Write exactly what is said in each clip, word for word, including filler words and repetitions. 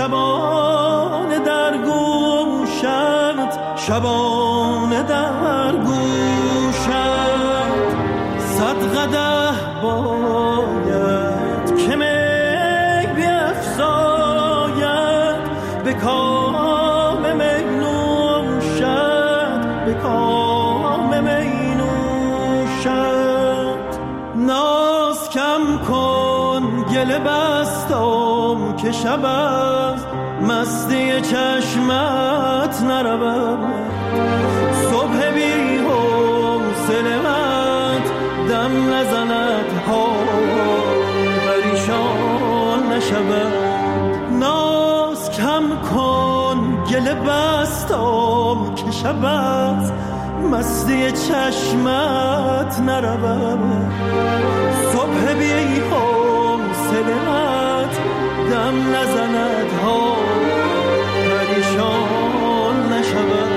شبانه در گوشت، شبانه در گوشت صد قدح باید که می بیفزاید به کام می نوشد، به کام می نوشد. ناز کم کن گله بستم که شب از مستی چشمت نروم، صبح بی حوصله‌ات دم نزند ها پریشان نشود. ناز کم کن گله بستم که شب از مستی چشمت نروم، صبح بی حوصله‌ات دم نزند ها پریشان نشود.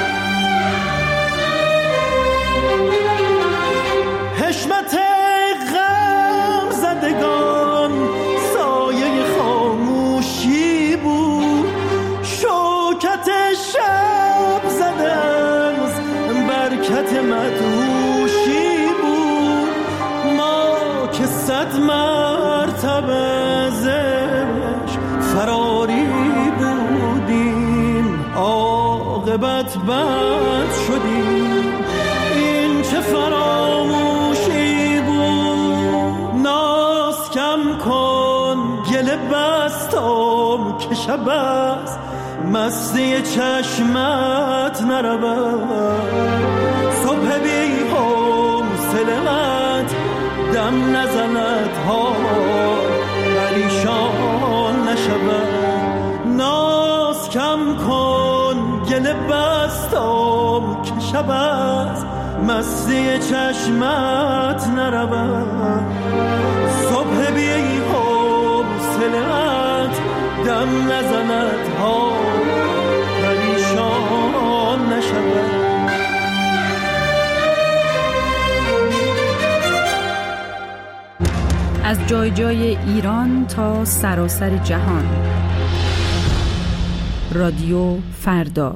حشمت غم زدگان سایه خاموشی بود، شوکت شب زده از برکت مدهوشی بود. ما که صد مرتبه زش فراری بودیم، عاقبت بد شدیم، این چه فراموشی بود. ناز کم کن گله بستم که شب از مستی چشمت نروم، صبح بی حوصله‌ات دم نزند ها پریشان نشود. ناز کم کن گله بستم که شب از مستی چشمت نروم، صبح بی حوصله‌ات دم نزند ها پریشان نشود. از جای جای ایران تا سراسر جهان، رادیو فردا.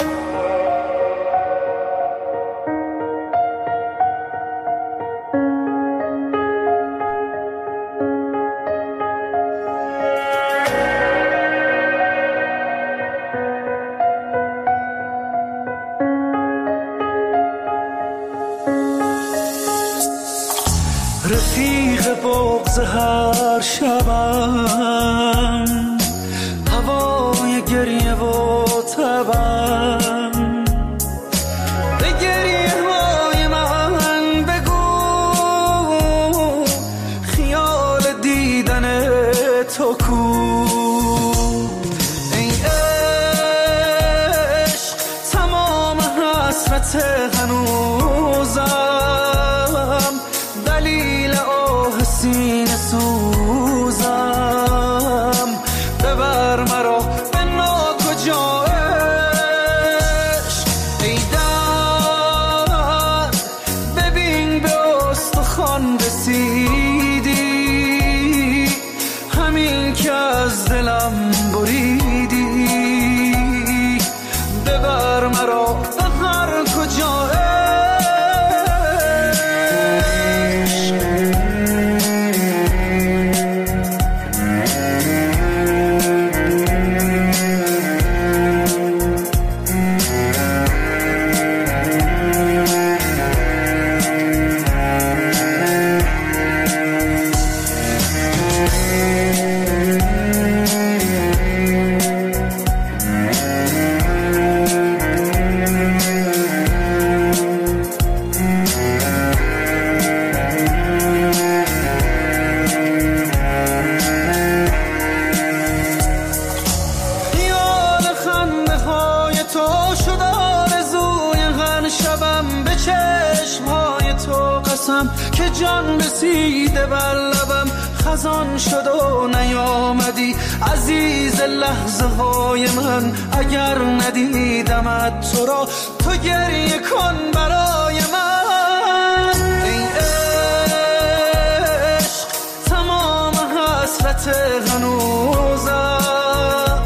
رفیق بغض هر شبم، هوای گریه و تبم، به گریه های من بگو خیال دیدن تو کو. ای عشق تمام حسرت هنوزم، دلیل آه سینه سوزم، ببر مرا به ناکجا عشق. ای درد ببین به استخوان رسیدی، همین که از دلم بریدی، ببر مرا به هر کجا عشق. که جان رسیده بر لبم، خزان شد و نیامدی عزیز لحظه های من. اگر ندیدمت تو را تو گریه کن برای من. ای عشق تمام حسرت هنوزم،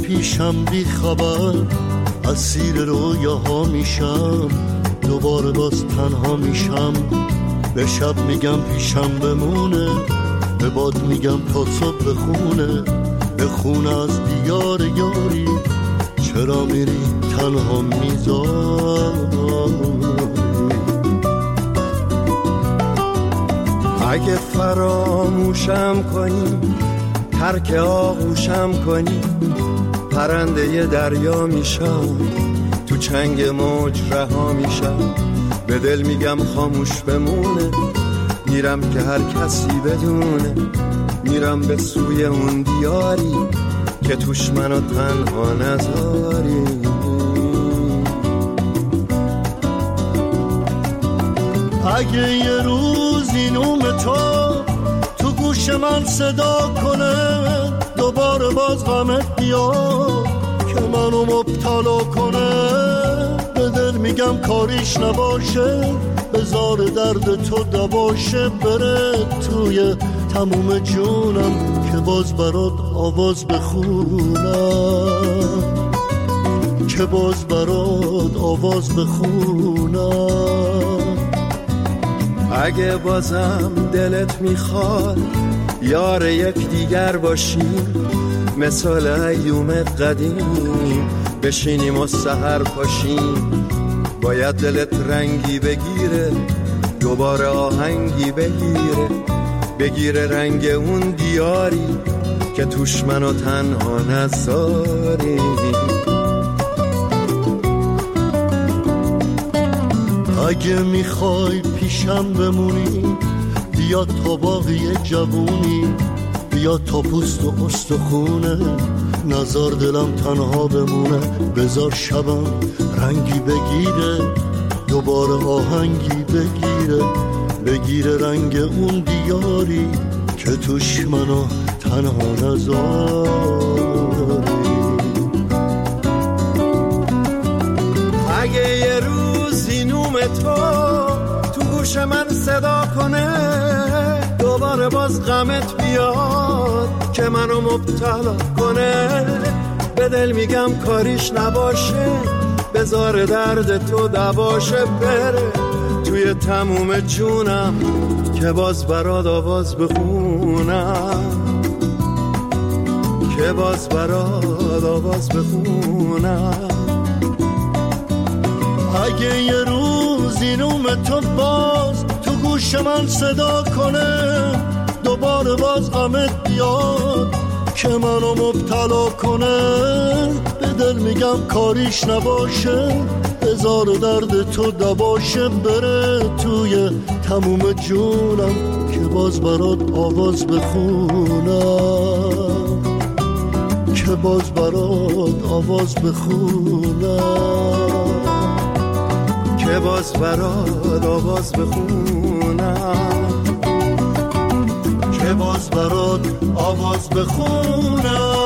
پیشم بی خبر اسیر رویاها میشم، دوباره باز تنها میشم. به شب میگم پیشم بمونه، به باد میگم تا صبح بخونه، به خونه از دیار یاری چرا میری تنها میذاری. اگه فراموشم کنی، ترک آغوشم کنی، پرنده دریا میشم، تو چنگ موج رها میشم. به دل میگم خاموش بمونه، میرم که هر کسی بدونه، میرم به سوی اون دیاری که توش منو تنها نذاری. اگه یه روزی نوم تو تو گوش من صدا کنه، دوباره باز غمت بیاد که منو مبتلا کنه، به دل میگم کاریش نباشه، بذار درد تو دباشه، بره توی تموم جونم که باز برات آواز بخونم، که باز برات آواز بخونم. اگه بازم دلت میخواد یار یک دیگر باشیم، مثال ایوم قدیم بشینیم و سحر پاشیم. باید دلت رنگی بگیره، دوباره آهنگی بگیره، بگیره رنگ اون دیاری که توش منو تنها نذاری. اگه میخوای پیشم بمونی، بیا تا باقی جوونی، بیا تا پوست و استخونه، نزار دلم تنها بمونه، بذار شبم رنگی بگیره، دوباره آهنگی بگیره، بگیره رنگ اون دیاری که توش منو تنها نذاری. اگه یه روزی نوم تو تو گوش من صدا کنه، دوباره باز غمت بیاد که منو مبتلا کنه، به دل میگم کاریش نباشه، بذار درد تو دباشه، بره توی تموم جونم که باز برات آواز بخونم، که باز برات آواز بخونم. اگه یه روزی نوم تو باز تو گوش من صدا کنه، دوباره باز غمت بیاد که منو مبتلا کنه، به دل میگم کاریش نباشه، بذار درد تو دباشه، بره توی تموم جونم که باز برات آواز بخونم، که باز برات آواز بخونم، که باز برات آواز بخونم، که باز برات آواز بخونم.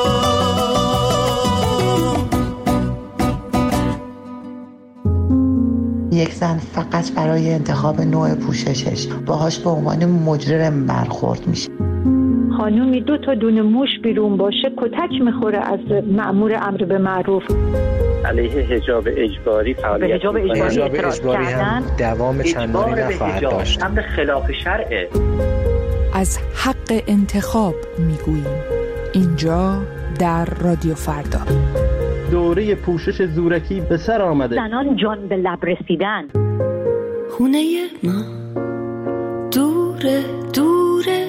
یک زن فقط برای انتخاب نوع پوششش باهاش به عنوان مجرم برخورد میشه. خانومی دو تا دونه موش بیرون باشه کتک میخوره از مأمور امر به معروف. علیه حجاب اجباری فعالیت حجاب اجباری اعتراض کردن، دوام چندانی نخواهد داشت. امر خلاف شرعه. از حق انتخاب میگوییم اینجا در رادیو فردا. دوره پوشش زورکی به سر آمده. زنان جان به لب رسیدن. خونه ما دوره دوره،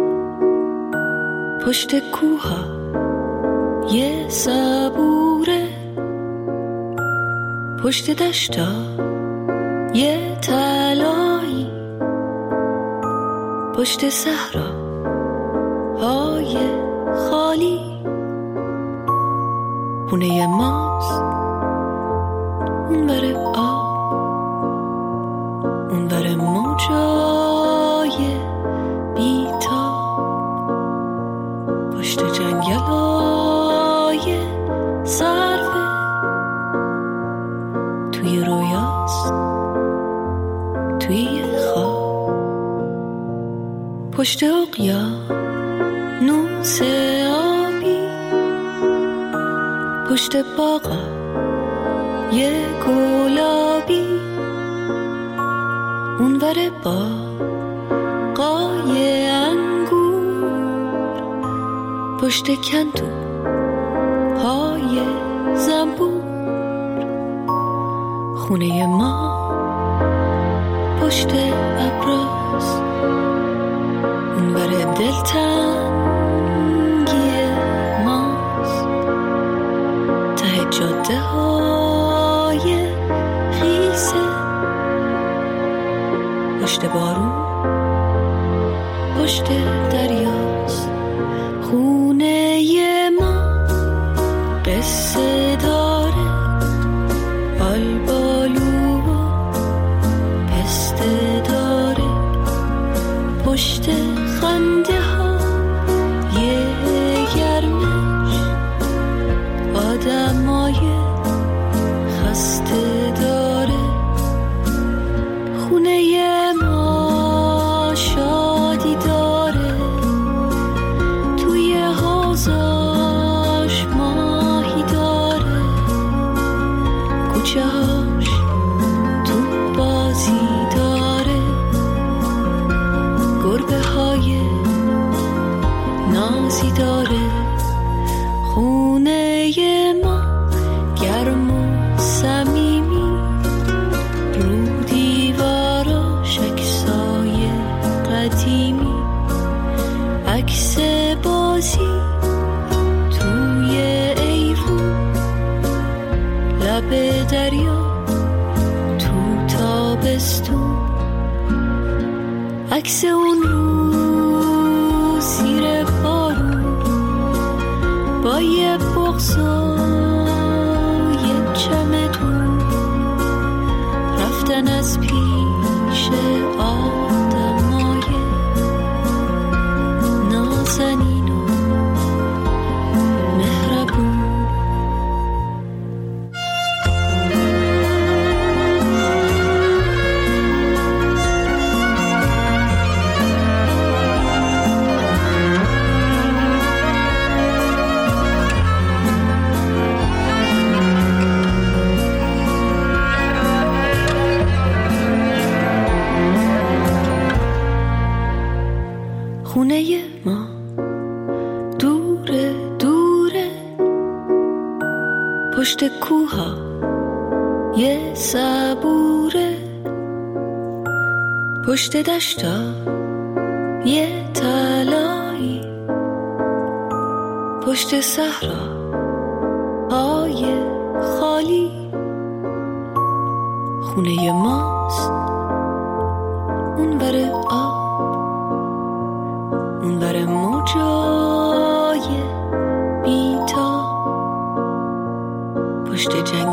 پشت کوها یه صبوره، پشت دشتا یه تلایی، پشت صحرا های خالی. خونه ماست اون بره آب، اون بره موجای بیتا، پشت جنگلای صرفه، توی رویاست توی خواب، پشت اقیانوس آبی، پشت باغا یه گلابی، اونور باغای انگور، پشت کندو های زنبور، خونه ما پشت ابراز، اونور دلتنگی ماست، ته جاده های خیسه، پشت بارون پشت دریاست، خونه ما قصه داره، آلبالو و پسته داره، پشت خنده ها یه گرمش، آدمای خسته داره، خونه ما شادی داره، توی حوضاش ماهی داره، کوچه هاش تو بازی داره، گربه های نازی داره، خونه ما گرم و صمیمی، رو دیواراش عکسای قدیمی، عکس بازی توی ایوون، لب دریا تو تابستون، عکس اون رو زیر بارون، با یه بغض و یه چمدون، رفتن از پیش آدمای نازنین و مهربون. خونه ما دوره دوره، پشت کوها یه صبوره، پشت دشتا یه تلایی، پشت صحرا های خالی، خونه ماست اونور آب، اونور موجای بیتا، پشت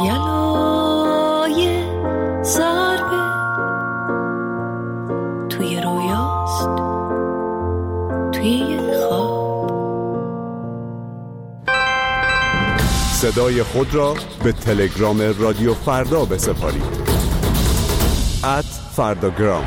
جنگلای ضربه، توی رویاست توی خواب. صدای خود را به تلگرام رادیو فردا بسپارید. ات فرداگرام.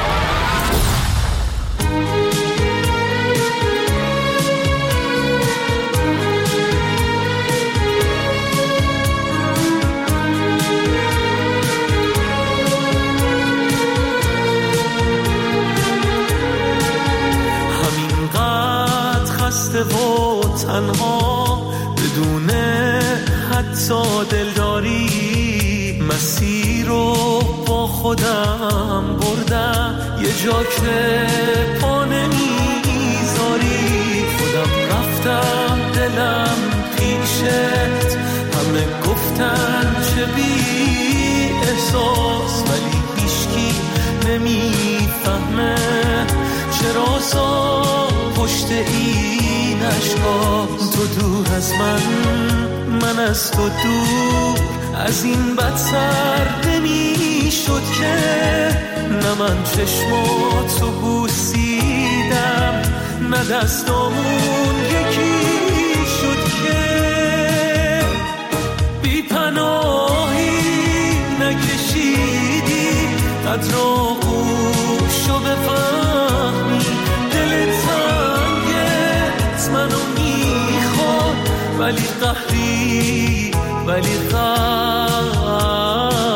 و تنها بدون حتی دلداری، مسیر رو با خودم بردم یه جا که پا نمیذاری، خودم رفتم دلم پیشت، همه گفتن چه بی احساس، ولی هیچکی نمیفهمه چرا سا پشت این عشقا، تو دور از من، من از تو دور، از این بدتر نمی شد که نه من چشماتو بوسیدم، نه دستامون یکی شد که بی پناهی نکشیدی، قدر آغوشو بفهمی، دل تنگت منو میخواد ولی قهری ولی قهری.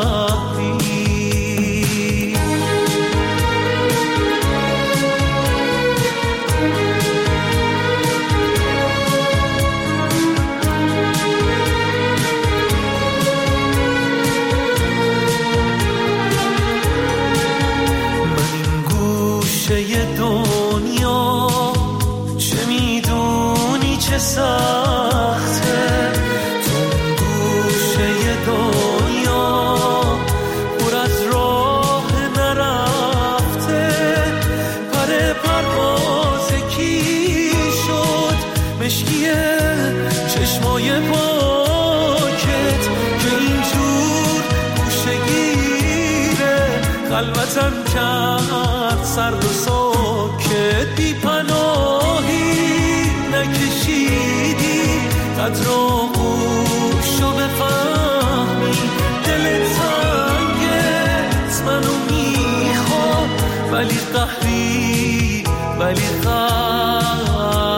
سخته تو گوشه دنیا پر از راه نرفته، پر پرواز کی شد مشکی چشمای پاکت که اینجور گوشه گیره خلوتم کرد سرد و ساکت. بی پناهی نکشیدی قدر و گوشو بفهمی، دل تنگت منو میخواد ولی قهری ولی قهری.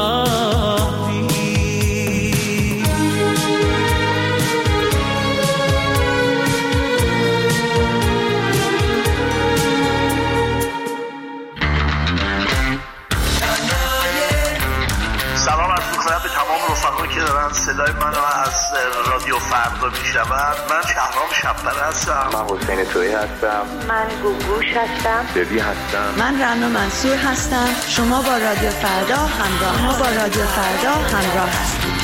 که دارن صدای منو از رادیو فردا میشنون. من شهرام شب‌پره هستم. من حسین تویی هستم. من گوگوش هستم. ببی هستم. من رنا منصور هستم. شما با رادیو فردا همراه شما با رادیو فردا همراه هستید.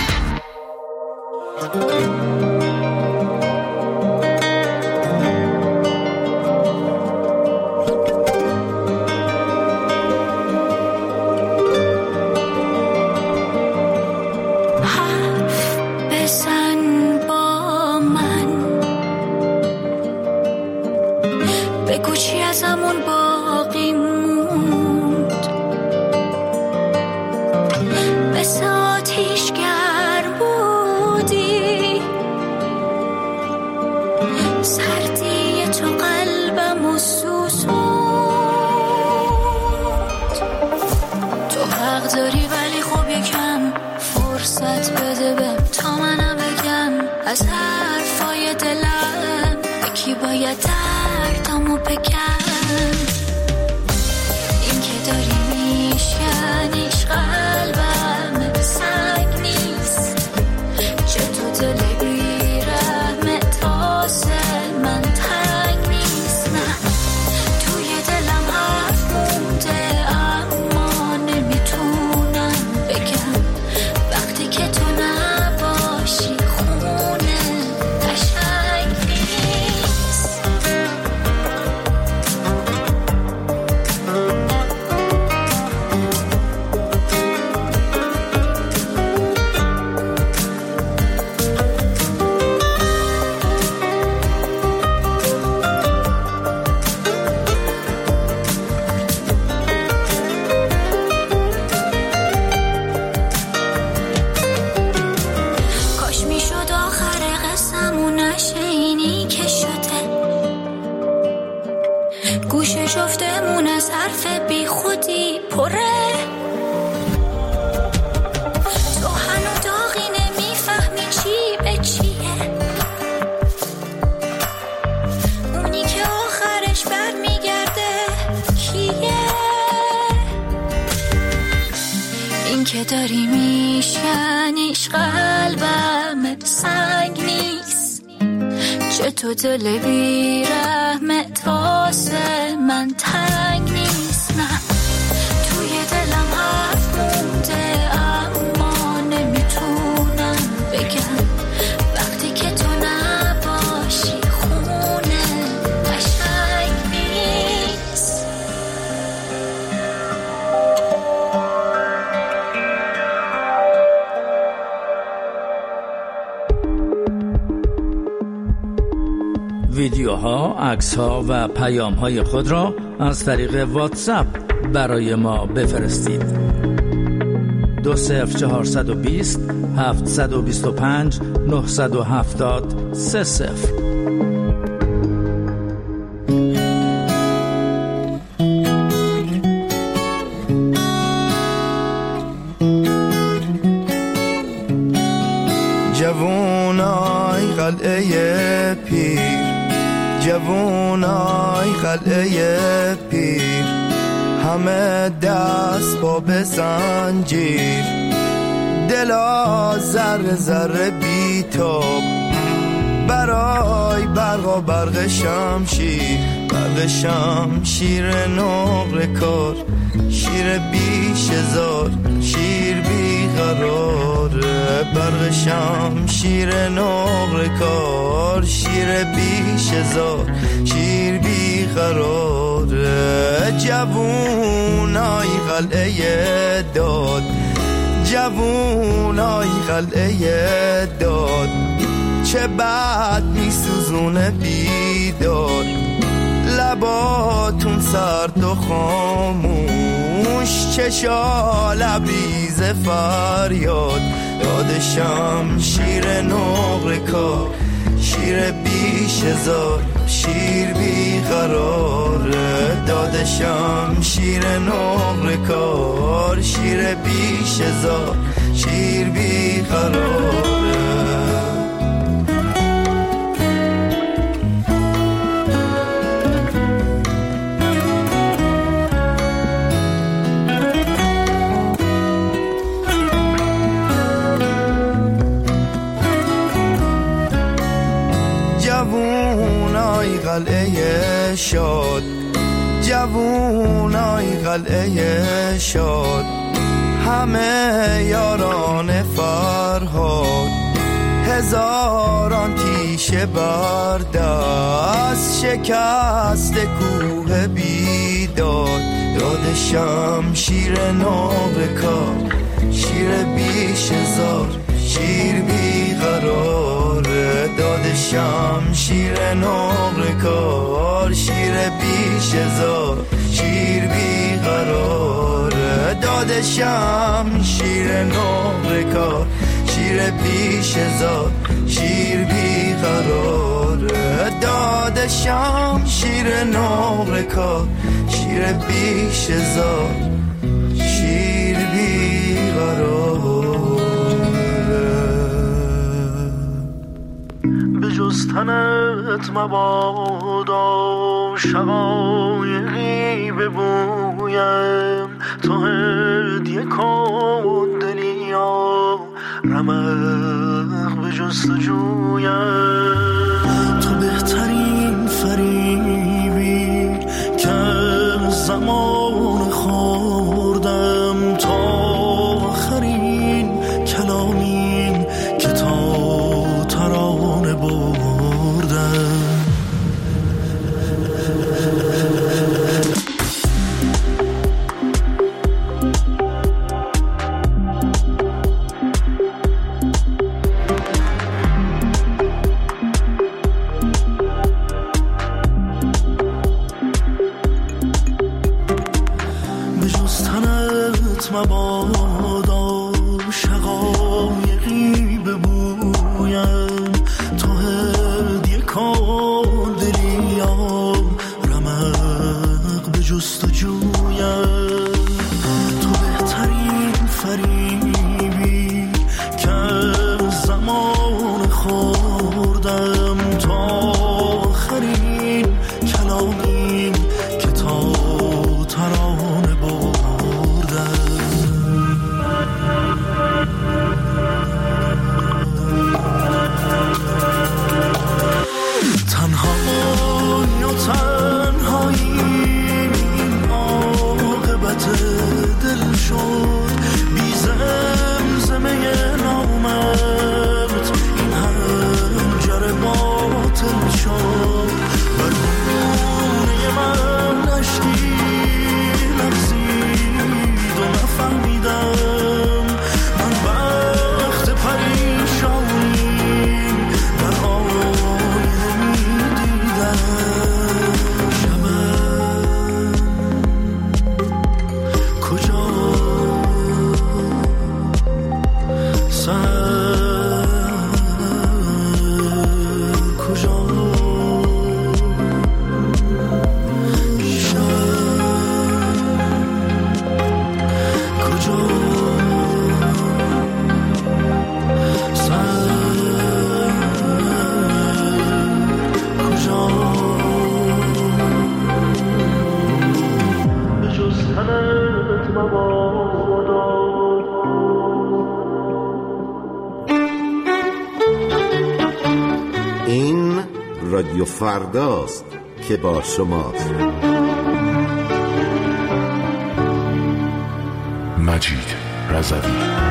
از حرفای دلم یکی باید دردامو بگم. این که داری میشکنیش قلبم سنگ نیست، چطور دل بی رحمه تاسه من تنگ نیست. نه توی دلم حرف مونده اما نمیتونم بگم وقتی که تو نباشی داری میشکنیش قلبم سنگ نیست، چطور دل بی رحمت واسه من تنگ نیست. نه توی دلم حرف مونده اما نمیتونم بگم وقتی که تو نباشی خونه قشنگ نیست. ویدیوها، عکس‌ها و پیام‌های خود را از طریق واتساپ برای ما بفرستید. دو صفر چهارصد و بیست هفتصد و بیست و پنج نهصد و هفتاد سه صفر. جوونای قلعه پیر، همه دست با به زنجیر، دلا ذره ذره بی تاب، برای برق و برق شمشیر، برق شمشیر نقره کار، شیر بیش هزار، شیر بی قراره، برق شمشیر نقره کار، شیر بیش هزار، شیر بی قراره. جوونای قلعه داد، جوونای قلعه داد، چه بد میسوزونه بیدار، لباتون سرد و خاموش، چشا لبریز فریاد، داد شمشیر نقره کار، شیر بیش هزار، شیر بی قراره، داد شمشیر نقره کار، شیر بیش هزار، شیر بی قراره. جوونای قلعه شاد، جوونای قلعه شاد، همه یاران فرهاد، هزاران تیشه بردست، شکست کوه بیداد، داد شمشیر نقره کار، شیر بیش هزار، شیر بی قراره، داد شمشیر نقره کار، شیر بیش هزار، شیر بی قراره، داد شمشیر نقره کار، شیر بیش هزار، شیر بی قراره، داد شمشیر نقره کار، شیر بیش هزار، شیر بی قراره. به جز تنت مبادا شقایقی ببویم، تو هدیه کن دلیا رمق به جستجویم، تو بهترین فریبی که زمان خوردم، تا آخرین کلامین که تا ترانه بردم. مبادا شقایقی ببویم، تو هدیه کن دلیا رمق به جستجویم، تو بهترین فریبی که زمان خوردم، تا آخرین کلامیم که تا ترانه بردم. تنها یا تنهایی این عاقبت این رادیو فرداست که با شماست. مجید رضوی.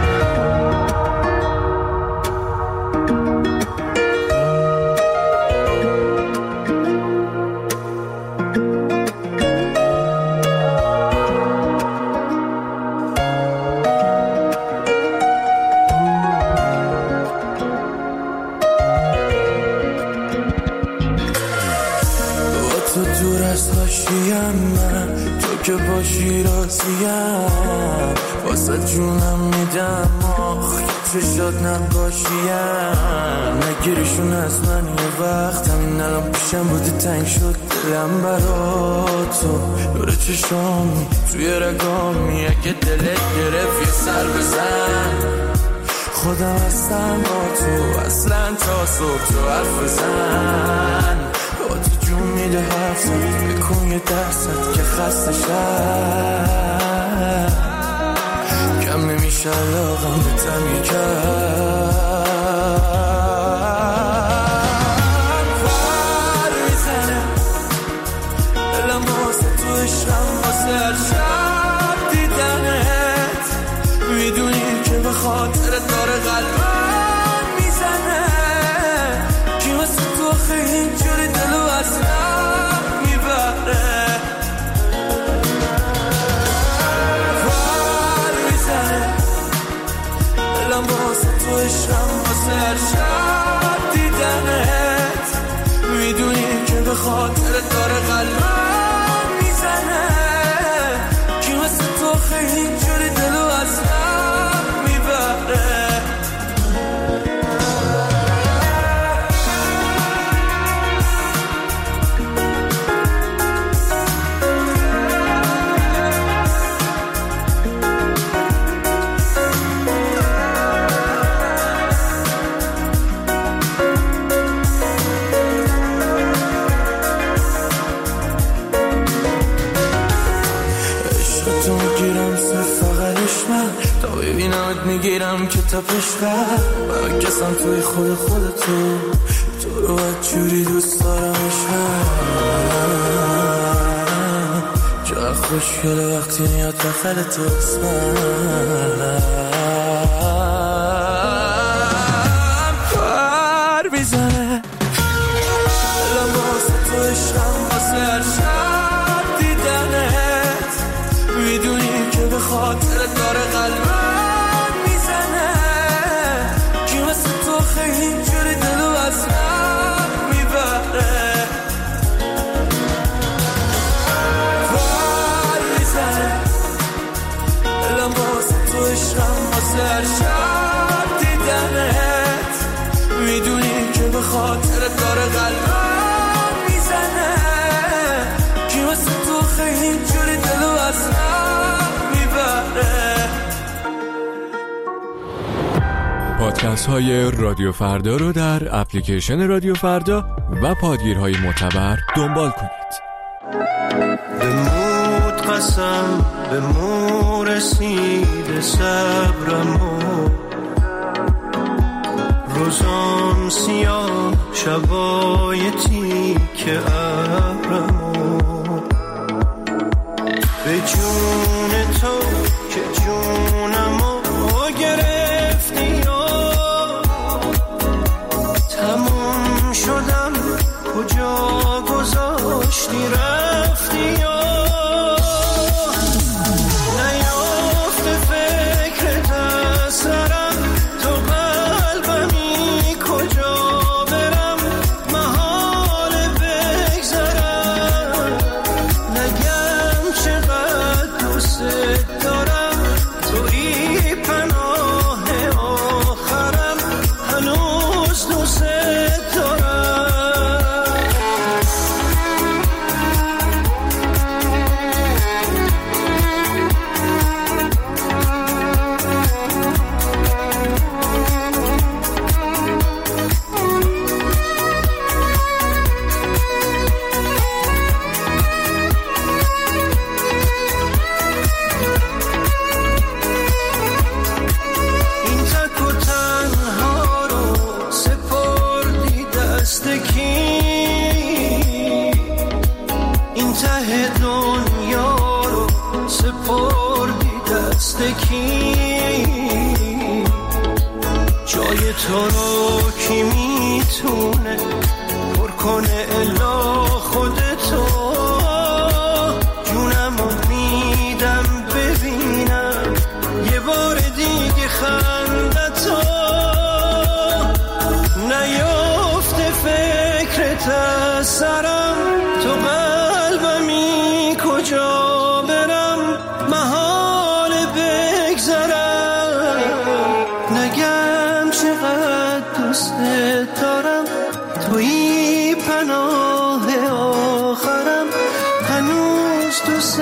که باشی راضیم واسه جونم میدم آخ چشات نباشیم نگیریشون از من یه وقت همین الان پیشم بودی تنگ شد دلم برا تو دور چشامی توی رگامی اگه دلت گرفت یه سر بزن خودم هستم با تو اصلا تا صبح تو حرف بزن با تو جون میده حرف زد بکن یه درصد که خسته شد کم نمیشه علاقم به تمی کرد پر میزنه دلم واسه تو عشقم واسه هر شب دیدنت میدونی که به خاطرت داره قلبم میزنه کی واسه تو خیلی اینجوری دلو اصلا میبره پر میزنه دلم واسه تو عشقم واسه هر شب دیدنت میدونی که به خاطرت داره قلبم میزنه کی واسه تو خیلی اینجوری دلو اصلا میبره میگیرم که تا پشقر من کسم توی خود خودتو تو رو جوری دوست دارم عشقم چقدر خوشگله وقتی میاد داخل تو اسمم پر میزنه دلم واسه تو عشقم واسه هر شب دیدنت میدونی که به خاطرت داره قلبم خیلی اینجوری دلو اصلا میبره پر میزنه دلم واسه تو عشقم واسه هر شب دیدنت میدونی که به خاطرت داره قلبم میزنه کی واسه تو خیلی اینجوری دلو اصلا میبره. پادکست های رادیو فردا رو در اپلیکیشن رادیو فردا و پادگیرهای معتبر دنبال کنید. به مود قسم به مو رسید صبرمو روزام سیاه شبای تیک ابرمو به جون تو که جونمو گرفتی تموم شدم کجا گذاشتی رفتی یا نیافته فکر دسترم تو قلبمی کجا برم محال بگذرم نگم چقدر دوست دارم توی دست کی جای تو رو کی میتونه پر کنه الا خودتو جونمو میدم ببینم یه بار دیگه خندتو نیافته فکرت از سرم تو قلبمی کجا برم محال بگذرم نگم چقدر دوست دارم توی پناه آخرم هنوز دوست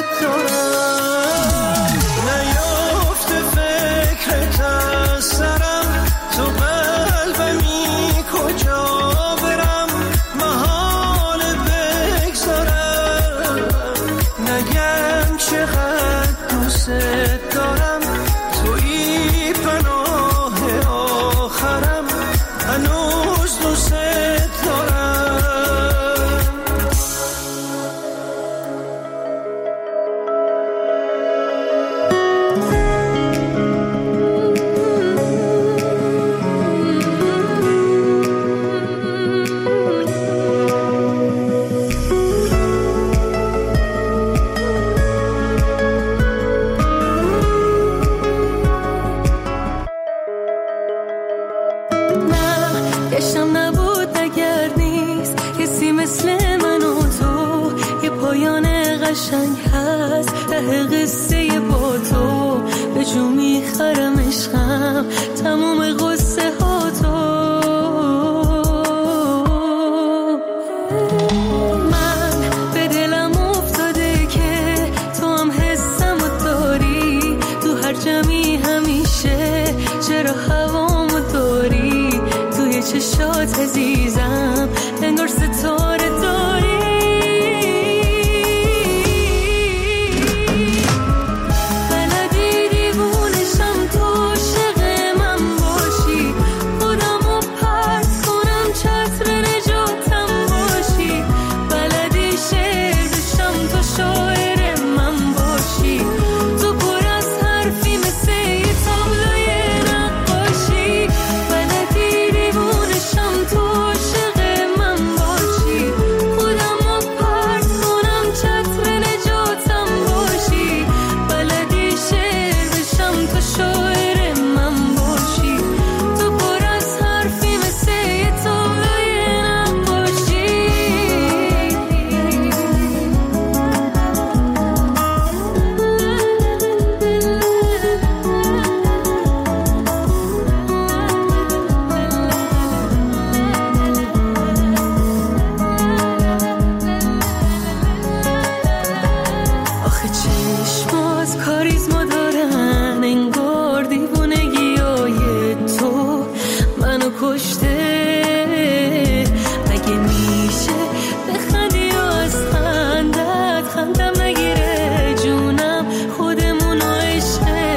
دارم نیافته فکرت از سرم تو قلبمی کجا برم محال بگذارم نگم چقدر دوست دارم توی پناه آخرم هنوز دوست دارم گشتم نبود اگر نیست کسی مثل من و تو یه پایان قشنگ هست ته قصه با تو به جو میخرم عشقم تموم قصه ها تو من به دلم افتاده که تو هم حسم و داری تو هر جمعی همیشه چرا هوامو داری توی چشات عزیزم انگار ستاره داری بلدی دیوونشم تو عاشق من باشی خودمو پرت کنم چتر نجاتم باشی بلدی شعر بشم تو شاعر من باشی تو پر از حرفی مثل یه تابلوی نقاشی بلدی دیوونشم تو عاشق من باشی خودمو پرت کنم چتر نجاتم باشی بلدی شعر بشم تو شاعر من باشی تو پر از حرفی مثل یه تابلوی نقاشی آخه چشمات کاریزما دارن انگار دیوونگی های تو منو کشته مگه میشه بخندی یا از خندت خندم نگیره جونم خودمونو عشقه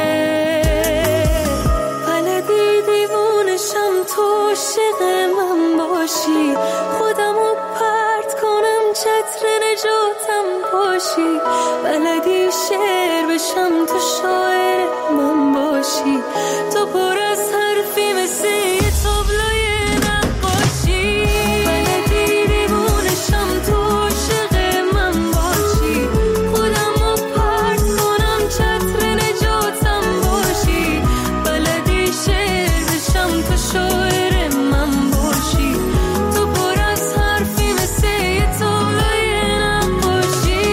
بلدی دیوونشم تو عاشق من باشی خودمو پرت کنم چتر نجاتم باشی بلدی شعر بشم تو شاعر من باشی تو پر از حرفی مثل یه تابلوی نقاشی بلدی دیوونشم تو عاشق من باشی خودمو پرت کنم چتر نجاتم باشی بلدی شعر بشم تو شاعر من باشی تو پر از حرفی مثل یه تابلوی نقاشی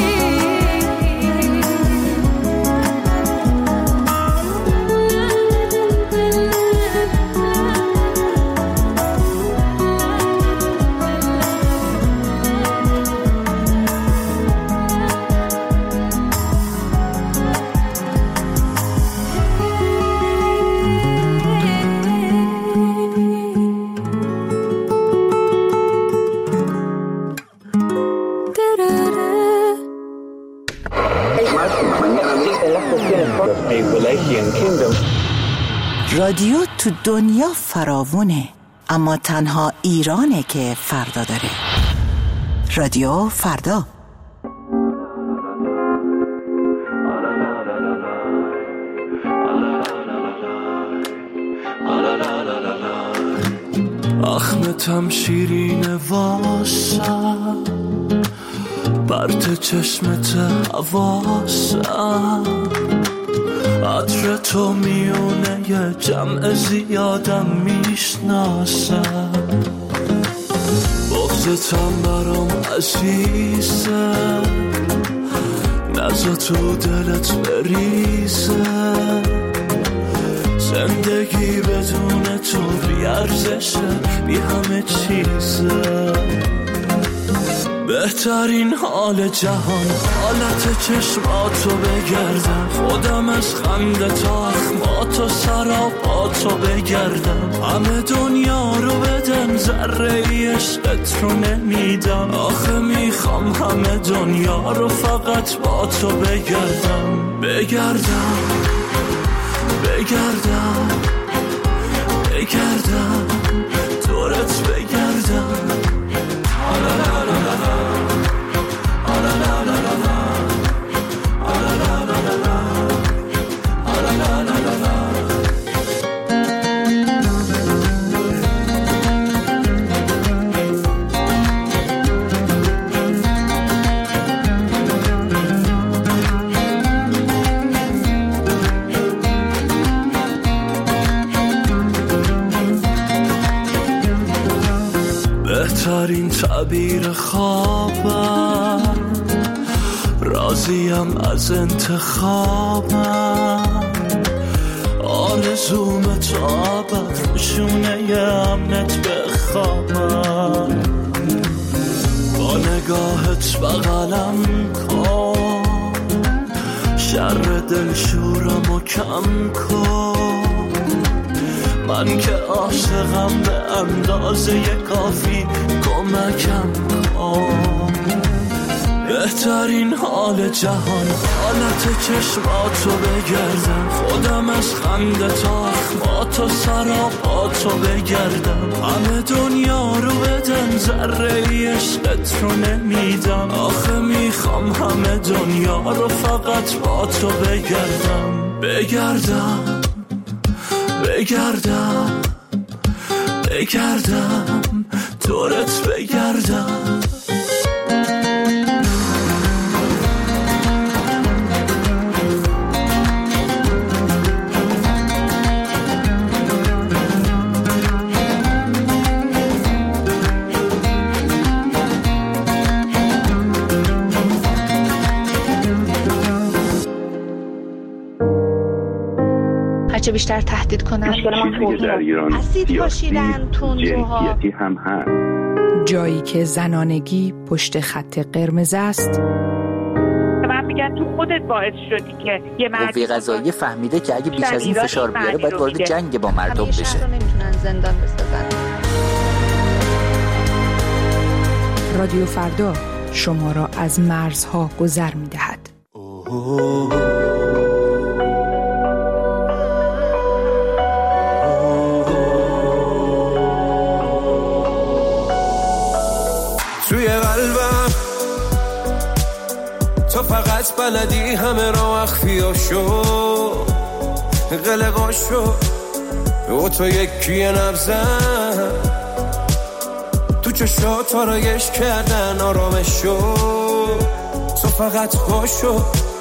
رادیو تو دنیا فراوونه، اما تنها ایرانه که فردا داره. رادیو فردا. زخمتم شیرین واسم، برد چشمت حواسم، عطر تو میونه یه جمع زیادم میشناسم، بغضتم برام عزیزه، نزا تو دلت بریزه، زندگی بدون تو بی ارزشه، بی همه چیزه. بهترین حال جهان حالت چشماتو بگردم، خودم از خنده تا اخماتو سراپاتو بگردم، همه دنیا رو بدم ذره ای عشقت رو نمیدم، آخه میخوام همه دنیا رو فقط با تو بگردم. بگردم بگردم بگردم دورت بگردم، بهترین تعبیر خوابم، راضیم از انتخابم، آرزوم تا ابد روشونه امنت بخوابم، با نگاهت بغلم کن، شر دلشورم و کم کن، من که عاشقم به اندازه کافی کمکم کن. بهترین حال جهان حالت چشماتو بگردم، خودم از خنده تا اخماتو سراپاتو بگردم، همه دنیا رو بدم ذره ای عشقت رو نمیدم، آخه میخوام همه دنیا رو فقط با تو بگردم. بگردم بگردم بگردم دورت بگردم. هرچه بیشتر تهدید کنن اسید پاشیدن تندروها هم هست. جایی که زنانگی پشت خط قرمز است. من میگن تو خودت باعث شدی که یه مرد قوه قضاییه فهمیده که اگه بیش از این فشار بیاره باید وارد جنگ با مردم بشه. همیشه نمیتونن زندان بسازن. رادیو فردا شما را از مرزها گذر میدهد. توی قلبم تو فقط بلدی همه را اخفیاشو قلقاشو و تو یکی نبزن تو چشات آرایش کردن آرامشو تو فقط خوشو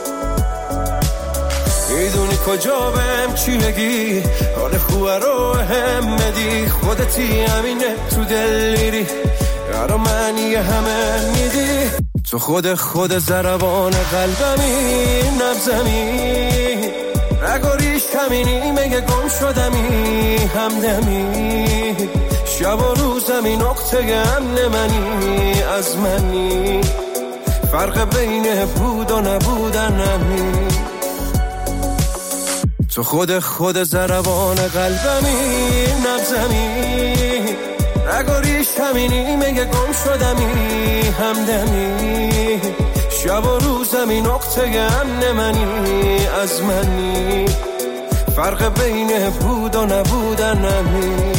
میدونی کجا بهم چی بگی حال خوبه رو هم بدی خودتی همینه تو دل میری برا منی همه میدی تو خود خود ضربان قلبمی نبزمی نگاریش کمینی مگه گم شدمی همدمی شب و روزمی نقطه امن منی از منی فرق بین بود و نبودن نمی تو خود خود ضربان قلبمی نبزمی نگاریش همینی مگه گم شدمی همدمی شب و روزمی نقطه امن منی از منی فرق بین بود و نبودن نمی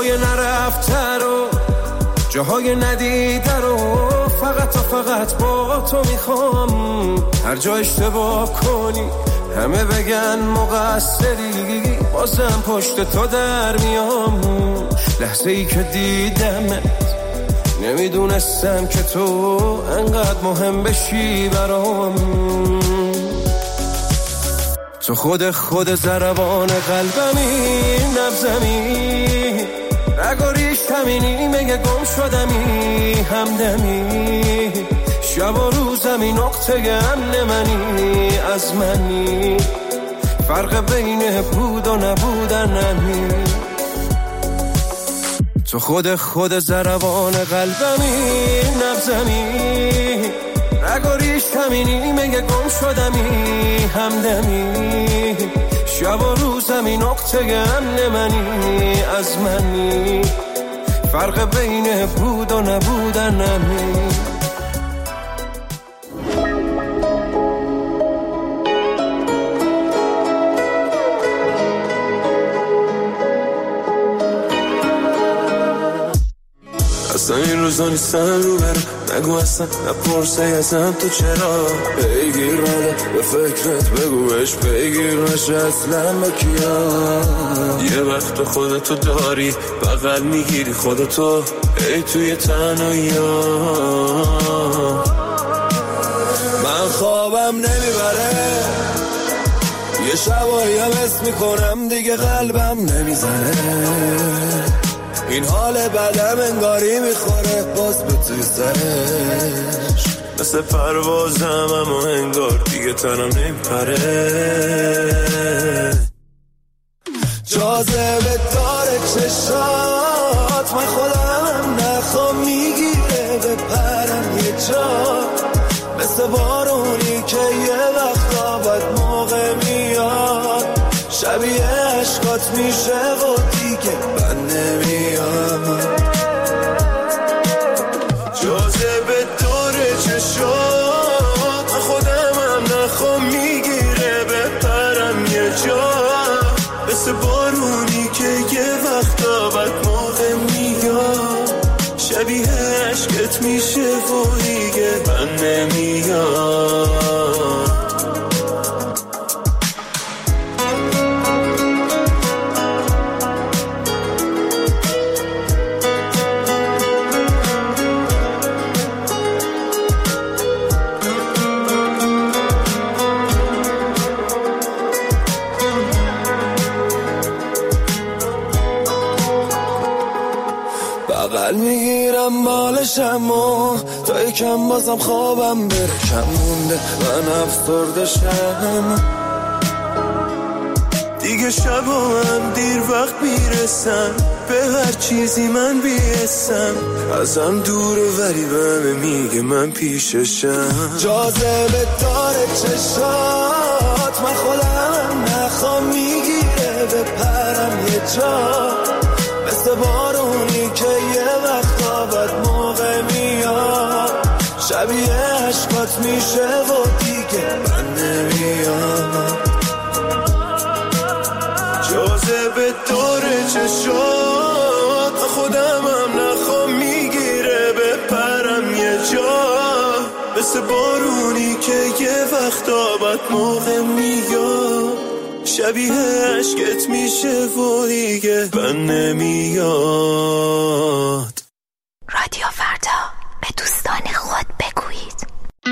جاهای نرفته رو، جاهای ندیده رو، فقط و فقط با تو میخوام. هر جا اشتباه کنی همه بگن مقصری، بازم پشت تو در میام. لحظه ای که دیدمت نمیدونستم که تو انقدر مهم بشی برام. تو خود خود ضربان قلبمی، نبضمی، رگاریش همینی، مگه گم شدمی، همدمی، شب و روزمی، نقطه امن منی، از منی، فرق بین بود و نبودنمی. تو خود خود ضربان قلبمی، نبضمی، رگاریش همینی، مگه گم شدمی، همدمی، شب و روزمی، نقطه امن منی، از منی، فرق بین بود و نبودنمی. اصلا این روزا نیستن رو برم، نگو اصلا نپرسه ازم تو چرا. بگیر منه به فکرت، بگوش بگیر نشه اصلا با کیا. یه وقت خودتو داری بغل میگیری خودتو، ای توی تنهایی من خوابم نمیبره. یه شبایی هم اسم میکنم دیگه قلبم نمیزنه. این حال بدم انگاری میخوره باز به توی سرش، مثل پروازم اما انگار دیگه تنم نمیپره. جاذبه داره چشات، من خودم نخوام میگیره به پرم یه جا، مثل بارونی که یه وقتا باید موقع میاد، شبیه عشقات میشه و دیگه من نمیام. جاذبه دوره چشات، من خودم هم نخوام میگیره به پرم یه جا، مثل بارونی که یه وقتا باید موقع میاد، شبیه عشقت میشه و دیگه من نمیام. بغل میگیرم بالشم و تا یکم بازم خوابم بره کم مونده، من افسرده شم دیگه. شب و من دیر وقت میرسم به هر چیزی من بیستم، ازم دوره ولی بهمه میگه من پیششم. جاذبه داره چشات، من خودم نخوام میگیره به پرم یه جا، مثل بارونی که یه وقتا باید موقع میاد، شبیه عشقات میشه و دیگه من نمیام. جاذبه دوره چشات، خودم هم نخوام میگیره به پرم یه جا، مثل بارونی که یه وقتا باید موقع میاد، شبیه عشقت میشه و دیگه من نمیاد. رادیو فردا، به دوستان خود بگویید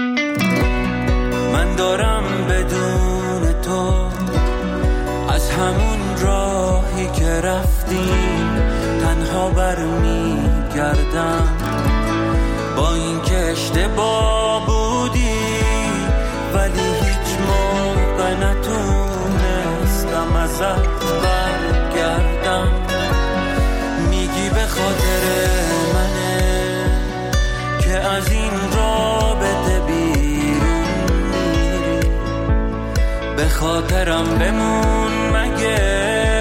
من دارم بدون تو از همون راهی که رفتیم تنها برمیگردم، با این که اشتباه بودی ولی هیچ موقع نتونستم ازت برگردم. میگی به خاطر منه که از این رابطه بیرون میری، به خاطرم بمون مگه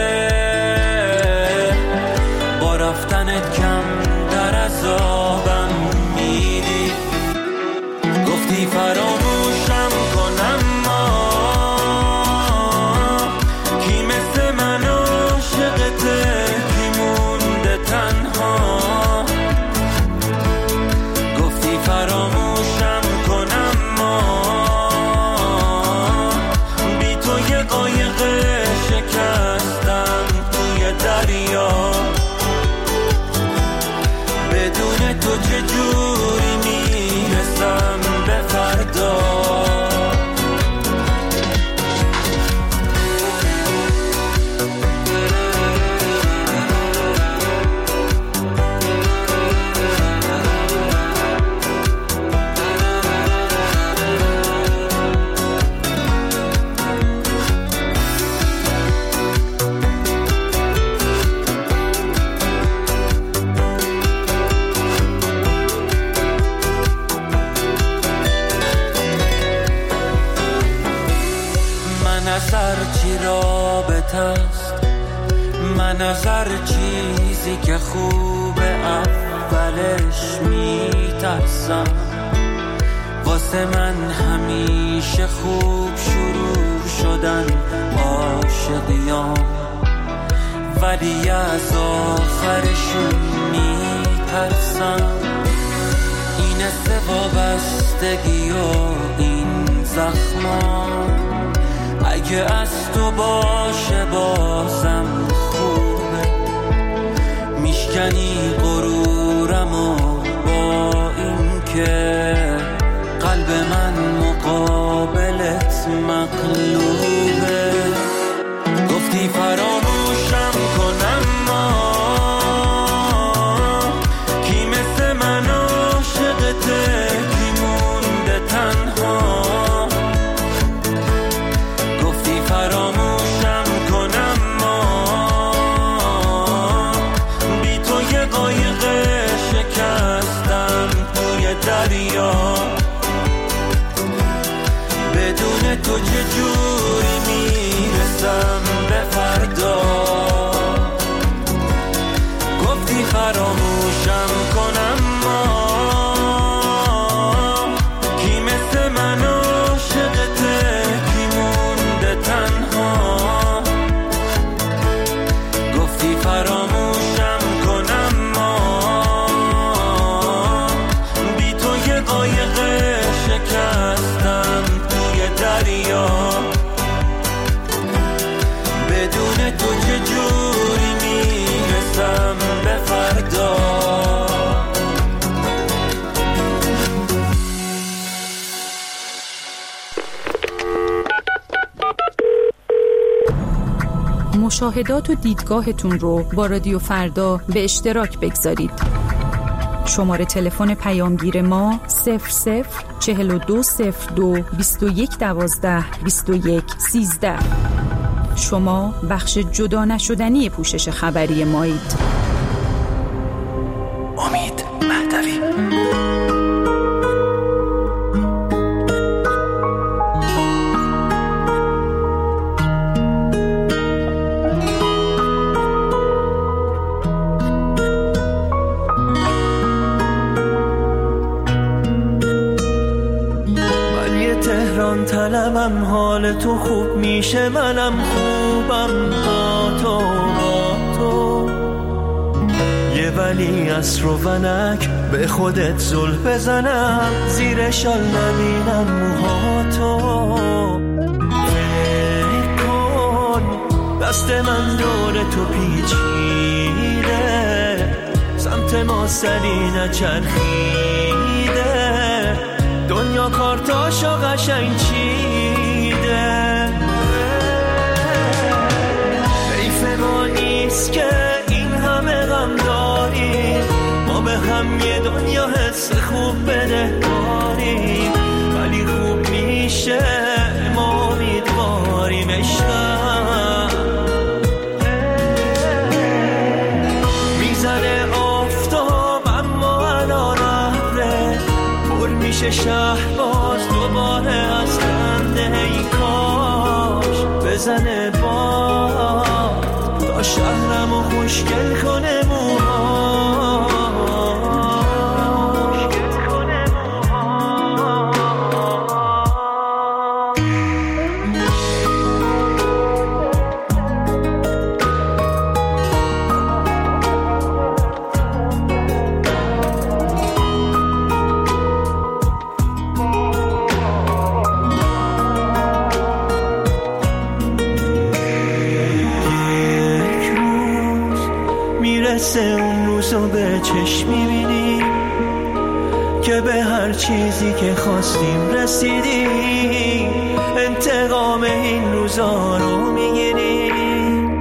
با رفتنت کم در عذابم میدی. گفتی فراموشم کنم ما کی مثل من عاشقته، کی مونده غلط است. من از هر چیزی که خوبه اولش میترسم. واسه من همیشه خوب شروع شدن عاشقیام، ولی از آخرشون میترسم. این سه وابستگی و این زخما اگه از تو باشه بازم خوبه. میشکنی غرورم و با این که قلب من مقابلت مقلوبه. گفتی فراموشم کنم ما کی مثل من عاشقته، کی مونده تنها. گفتی فراموشم کنم ما بی تو یه قایق شکستم توی دریا. بدون تو چجوری میرسم به فردا. گفتی فراموشم کنم ما کی مثل من عاشقته، کی مونده تنها. گفتی فراموشم کنم ما بی تو یه قایق شکستم توی دریا. بدون تو چجوری میرسم به فردا. مشاهدات و دیدگاهتون رو با رادیو فردا به اشتراک بگذارید. شماره تلفن پیامگیر ما صفر صفر چهل و دو صفر دو بیست و یک دوازده بیست و یک سیزده. شما بخش جدا نشدنی پوشش خبری مایید. امید مهدوی. طلبم حال تو خوب میشه، منم خوبم با تو با تو. یه ولی عصر و ونک به خودت زل بزنم، زیر شال نبینم موهاتو. فکر کن دست من دور تو پیچیده، سمت ما سری نچرخیده. دنیا کارتاشو قشنگ چیده. حیف ما نیست که این همه غم داریم، ما به هم یه دنیا حس خوب بدهکاریم. ولی خوب میشه ما امیدواریم عشقم. میزنه آفتاب اما الان ابره، پر میشه شهر باز دوباره از خنده. ای کاش بزنه باد تا شهرمو خوشگل کنه موهاش. اون روزو به چشم میبینی که به هر چیزی که خواستیم رسیدیم. انتقام این روزا رو میگیریم.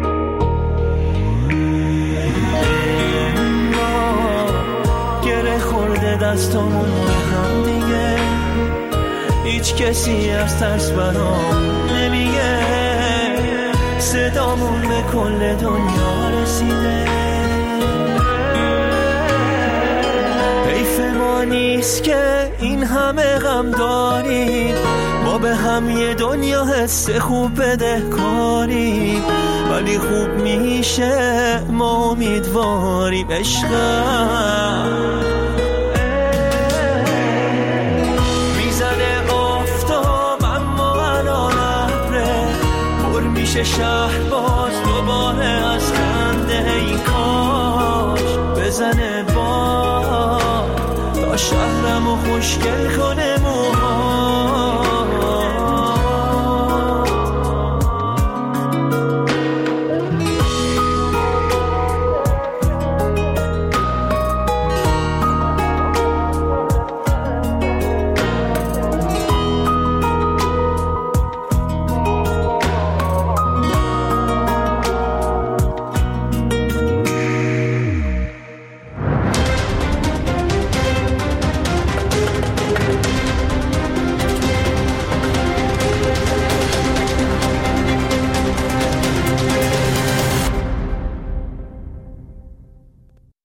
گره خورده دستامون هم دیگه، هیچ کسی از ترس برام نمیگه. صدامون به کل دنیا رسیده. حیف ما نیست که این همه غم داریم، ما به هم یه دنیا حس خوب بده کاریم، ولی خوب میشه ما امیدواریم عشقم. میزنه آفتاب اما الان ابره، پر میشه شهر